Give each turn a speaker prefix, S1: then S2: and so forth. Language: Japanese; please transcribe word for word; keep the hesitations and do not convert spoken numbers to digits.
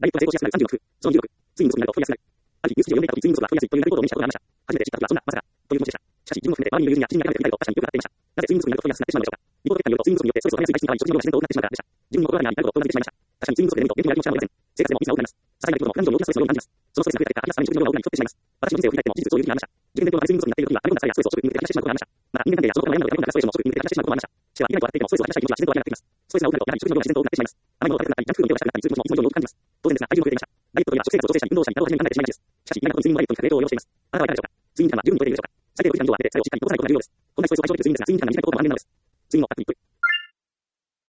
S1: ダイエットが成功しやすくなるさんじゅうの工夫。そのにじゅうろく、睡眠不足になると太りやすくなる。ある日、ニュース記事を読んでいた時、睡眠不足が太りやすいという内部報道を見たことがありました。初めて知った時はそんな、まさか、という気持ちでした。しかし、自分も含めて周りの友人や知人に諦めていたりと確かによくなっていました。なぜ睡眠不足になると太りやすくなってしまうのでしょうか。リポート結果によると睡眠不足によってストレスを溜めやすい体質に変わり、食事の量が自然と多くなってしまうからでした。自分にも心当たりがあり、あることを行ってしまいました。確かに睡眠不足で眠ると元気になる気持ちはありません。生活でもミスが多くなります。些細な出来事でも普段以上に大きなストレスのように感じます。そのストレスが増えた結果、明らかに食事の量が多くなり太ってしまいます。私の人生を振り返っても事実を言う気になりました。受験勉強のため睡眠不足になっている時には、あれこんな疲れやストレスを食欲に向けて話してしまうことがありました。また、人間関係や仕事の悩むので悩むのがストレスを食欲に向けて話してしまうこともありました。しては、意外と笑っていてもストレスを話したい気持ちは自然と湧き上がってきます。ストレスが多くなると、やはり食事の量が自然と多くなってしまいます。甘いものを食べたくなったり、ジャンクフードを手を出したくなったり、通勤もいつも以上に多く感じます。当然ですが、体重も増えていました。ダイエットといえば食生活を調整したり、運動をしたり、体を初めに考えてしまいがちです。しかし、意外なことに睡眠もダイエットにかけるを要しています。あなたはいかがでしょうか。睡眠時間は十分に取れているでしょうか。最低ろくじかん以上は寝て、作用をしっかり残さないことが重要です。こんなにストレスを解消できる睡眠ですが、睡眠時間が短いことも安全なのです。睡眠をたっぷりと